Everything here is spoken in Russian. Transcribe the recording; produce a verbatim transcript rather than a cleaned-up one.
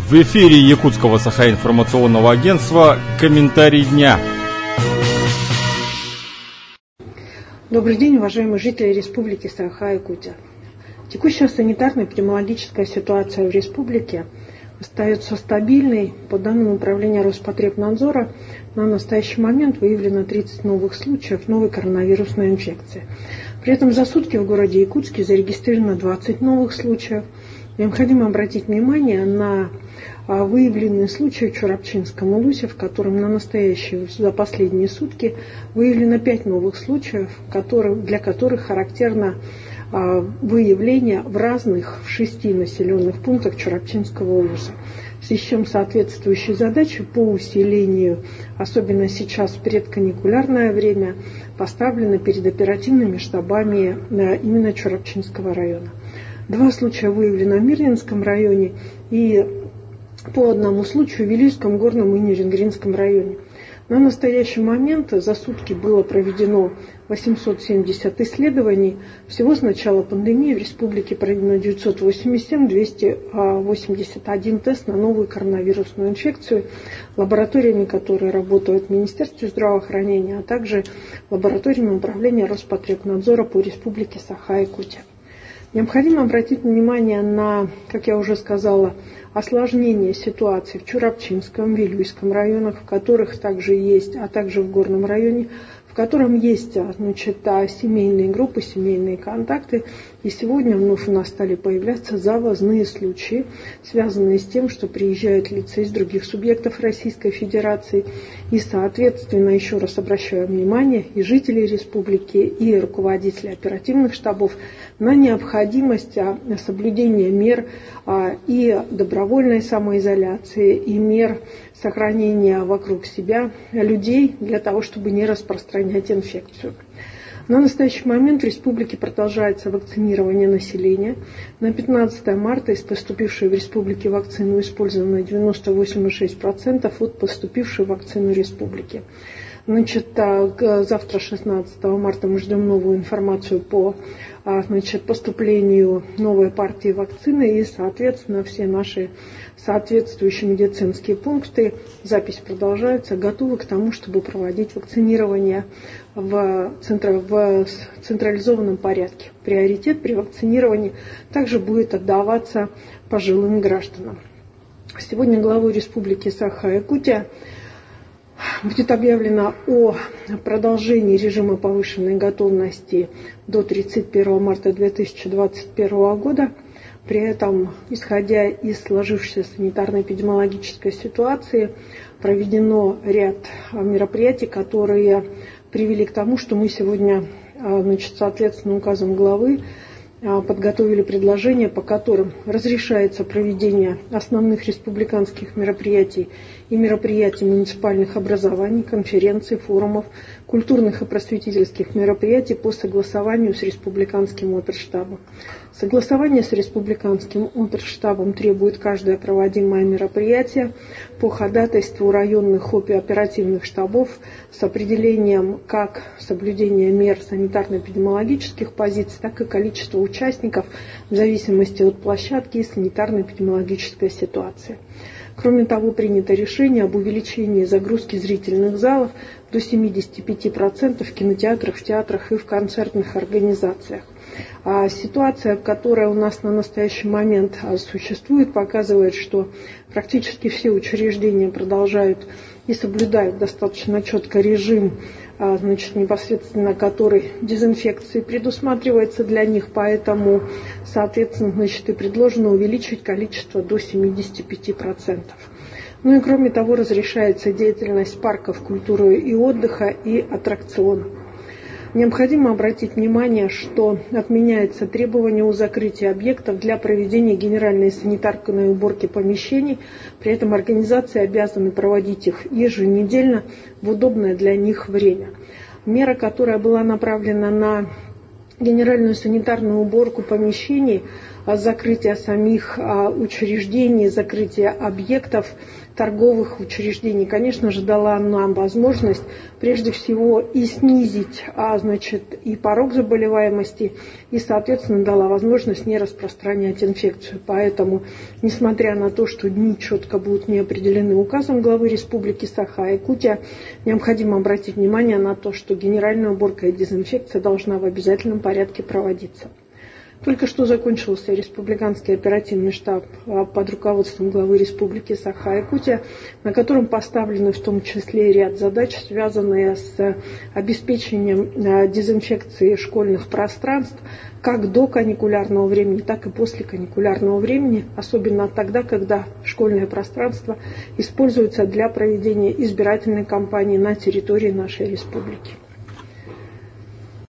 В эфире Якутского Саха-информационного агентства «Комментарий дня». Добрый день, уважаемые жители Республики Саха-Якутия. Текущая санитарно-эпидемиологическая ситуация в республике остается стабильной. По данным Управления Роспотребнадзора, на настоящий момент выявлено тридцать новых случаев новой коронавирусной инфекции. При этом за сутки в городе Якутске зарегистрировано двадцать новых случаев. Необходимо обратить внимание на выявленные случаи в Чурапчинском улусе, в котором на настоящие, за последние сутки выявлено пять новых случаев, которые, для которых характерно выявление в разных, в шести населенных пунктах Чурапчинского улуса. В связи с чем соответствующие задачи по усилению, особенно сейчас в предканикулярное время, поставлены перед оперативными штабами именно Чурапчинского района. Два случая выявлено в Мирнинском районе и по одному случаю в Вилюйском, Горном и Нерюнгринском районе. На настоящий момент за сутки было проведено восемьсот семьдесят исследований. Всего с начала пандемии в республике проведено девятьсот восемьдесят семь, двести восемьдесят один тест на новую коронавирусную инфекцию лабораториями, которые работают в Министерстве здравоохранения, а также лабораториями Управления Роспотребнадзора по республике Саха-Якутия. Необходимо обратить внимание на, как я уже сказала, осложнение ситуации в Чурапчинском, Вилюйском районах, в которых также есть, а также в Горном районе, в котором есть, значит, семейные группы, семейные контакты. И сегодня вновь у нас стали появляться завозные случаи, связанные с тем, что приезжают лица из других субъектов Российской Федерации. И, соответственно, еще раз обращаю внимание и жителей республики, и руководителей оперативных штабов на необходимость соблюдения мер и добровольной самоизоляции, и мер сохранения вокруг себя людей для того, чтобы не распространять инфекцию. На настоящий момент в республике продолжается вакцинирование населения. На пятнадцатое марта из поступившей в республике вакцины использовано девяносто восемь целых шесть десятых процента от поступившей вакцины республики. Значит, завтра, шестнадцатого марта, мы ждем новую информацию по значит, поступлению новой партии вакцины и, соответственно, все наши соответствующие медицинские пункты, запись продолжается, готовы к тому, чтобы проводить вакцинирование в, центр, в централизованном порядке. Приоритет при вакцинировании также будет отдаваться пожилым гражданам. Сегодня главой Республики Саха-Якутия будет объявлено о продолжении режима повышенной готовности до тридцать первого марта две тысячи двадцать первого года. При этом, исходя из сложившейся санитарно-эпидемиологической ситуации, проведено ряд мероприятий, которые привели к тому, что мы сегодня, значит, соответственно, указом главы подготовили предложения, по которым разрешается проведение основных республиканских мероприятий и мероприятий муниципальных образований, конференций, форумов, культурных и просветительских мероприятий по согласованию с республиканским оперштабом. Согласование с республиканским оперштабом требует каждое проводимое мероприятие по ходатайству районных оперативных штабов с определением как соблюдения мер санитарно-эпидемиологических позиций, так и количества участников в зависимости от площадки и санитарно-эпидемиологической ситуации. Кроме того, принято решение об увеличении загрузки зрительных залов до семидесяти пяти процентов в кинотеатрах, в театрах и в концертных организациях. А ситуация, которая у нас на настоящий момент существует, показывает, что практически все учреждения продолжают и соблюдают достаточно четко режим, значит, непосредственно который дезинфекции предусматривается для них, поэтому, соответственно, значит, и предложено увеличить количество до семидесяти пяти процентов. Ну и кроме того, разрешается деятельность парков культуры и отдыха и аттракционов. Необходимо обратить внимание, что отменяется требование о закрытии объектов для проведения генеральной санитарной уборки помещений. При этом организации обязаны проводить их еженедельно в удобное для них время. Мера, которая была направлена на генеральную санитарную уборку помещений, закрытия самих учреждений, закрытия объектов, торговых учреждений, конечно же, дала нам возможность прежде всего и снизить, а, значит, и порог заболеваемости, и, соответственно, дала возможность не распространять инфекцию. Поэтому, несмотря на то, что дни четко будут не определены указом главы Республики Саха-Якутия, необходимо обратить внимание на то, что генеральная уборка и дезинфекция должна в обязательном порядке проводиться. Только что закончился республиканский оперативный штаб под руководством главы Республики Саха-Якутия, на котором поставлены в том числе ряд задач, связанные с обеспечением дезинфекции школьных пространств как до каникулярного времени, так и после каникулярного времени, особенно тогда, когда школьное пространство используется для проведения избирательной кампании на территории нашей республики.